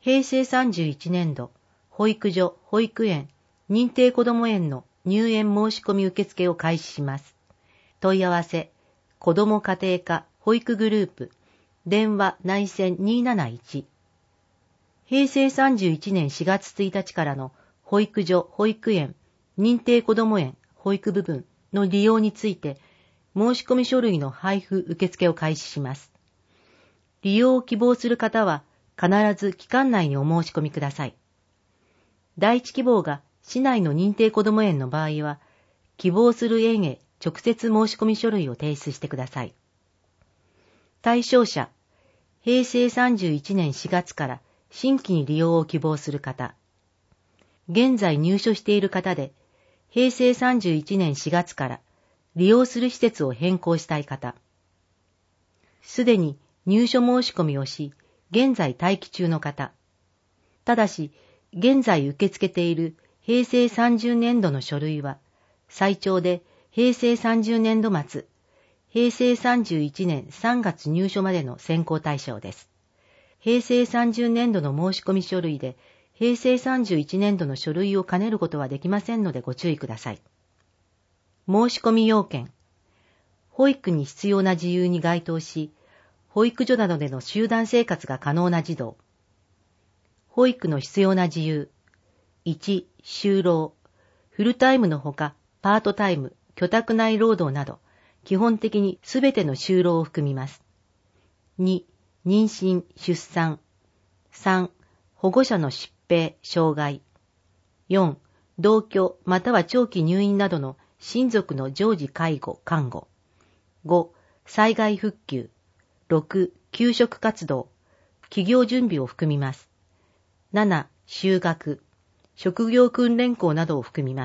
平成31年度、保育所、保育園、認定こども園の入園申し込み受付を開始します。問い合わせ、子ども家庭科保育グループ、電話内線271。平成31年4月1日からの保育所、保育園、認定こども園、保育部分の利用について、申し込み書類の配布受付を開始します。利用を希望する方は、必ず期間内にお申し込みください。第一希望が市内の認定こども園の場合は、希望する園へ直接申し込み書類を提出してください。対象者、平成31年4月から新規に利用を希望する方。現在入所している方で、平成31年4月から利用する施設を変更したい方。すでに入所申し込みをし、現在待機中の方。ただし、現在受け付けている平成30年度の書類は、最長で平成30年度末、平成31年3月入所までの選考対象です。平成30年度の申し込み書類で、平成31年度の書類を兼ねることはできませんのでご注意ください。申し込み要件。保育に必要な自由に該当し、保育所などでの集団生活が可能な児童。保育の必要な自由。1、就労。フルタイムのほか、パートタイム、居宅内労働など、基本的にすべての就労を含みます。2、妊娠、出産。3、保護者の疾病、障害。4、同居または長期入院などの親族の常時介護、看護。5、災害復旧。6、給食活動、起業準備を含みます。7、就学、職業訓練校などを含みます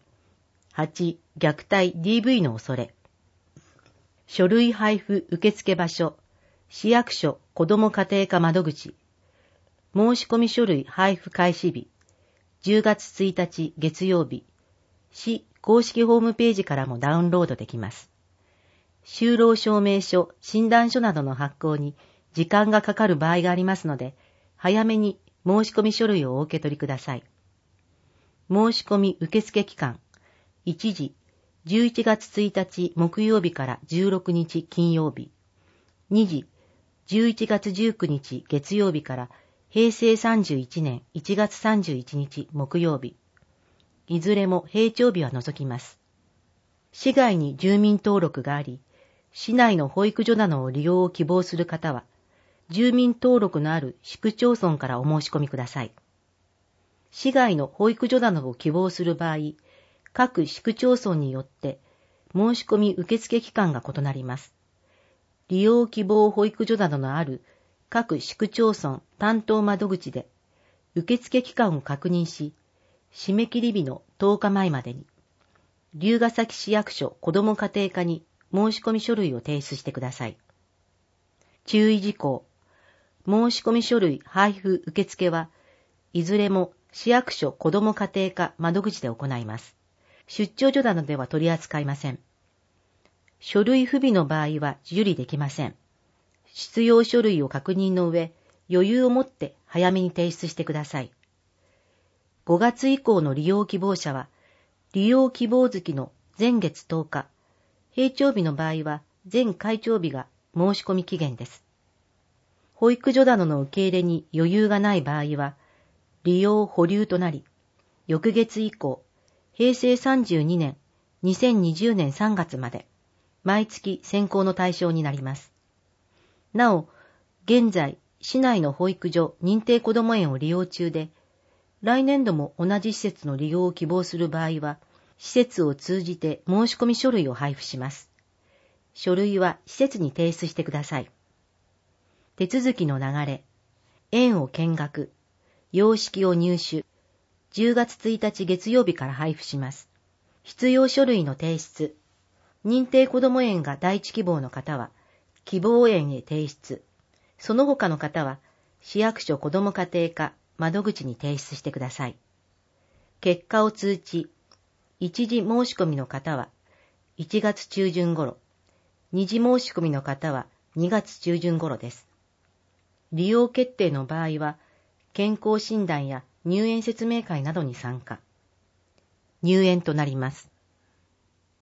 。8、虐待 DV の恐れ。書類配布受付場所、市役所子ども家庭科窓口。申し込み書類配布開始日、10月1日月曜日。市公式ホームページからもダウンロードできます。就労証明書、診断書などの発行に時間がかかる場合がありますので、早めに申し込み書類をお受け取りください。申し込み受付期間、1時、11月1日木曜日から16日金曜日。2時、11月19日月曜日から平成31年1月31日木曜日。いずれも閉庁日は除きます。市外に住民登録があり、市内の保育所などを利用を希望する方は、住民登録のある市区町村からお申し込みください。市外の保育所などを希望する場合、各市区町村によって申し込み受付期間が異なります。利用希望保育所などのある各市区町村担当窓口で受付期間を確認し、締め切り日の10日前までに、龍ケ崎市役所子ども家庭課に申し込み書類を提出してください。注意事項。申し込み書類配布受付はいずれも市役所子ども家庭課窓口で行います。出張所などでは取り扱いません。書類不備の場合は受理できません。必要書類を確認の上、余裕を持って早めに提出してください。5月以降の利用希望者は、利用希望月の前月10日、閉庁日の場合は前開庁日が申し込み期限です。保育所などの受け入れに余裕がない場合は、利用保留となり、翌月以降、平成32年、2020年3月まで、毎月選考の対象になります。なお、現在、市内の保育所認定こども園を利用中で、来年度も同じ施設の利用を希望する場合は、施設を通じて申し込み書類を配布します。書類は施設に提出してください。手続きの流れ、園を見学、様式を入手、10月1日月曜日から配布します。必要書類の提出、認定こども園が第一希望の方は、希望園へ提出、その他の方は、市役所子ども家庭課窓口に提出してください。結果を通知、一次申し込みの方は1月中旬頃、二次申し込みの方は2月中旬頃です。利用決定の場合は、 健康診断や入園説明会などに参加。入園となります。